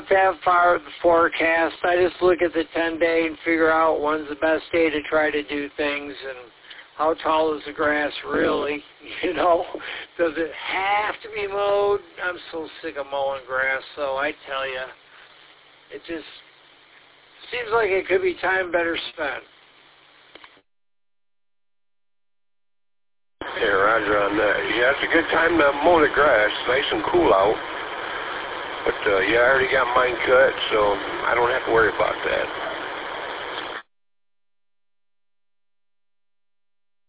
look that far at the forecast. I just look at the 10-day and figure out when's the best day to try to do things and how tall is the grass really, you know. Does it have to be mowed? I'm so sick of mowing grass, so I tell you, it just seems like it could be time better spent. Yeah, Roger on that. Yeah, it's a good time to mow the grass. It's nice and cool out. But, yeah, I already got mine cut, so I don't have to worry about that.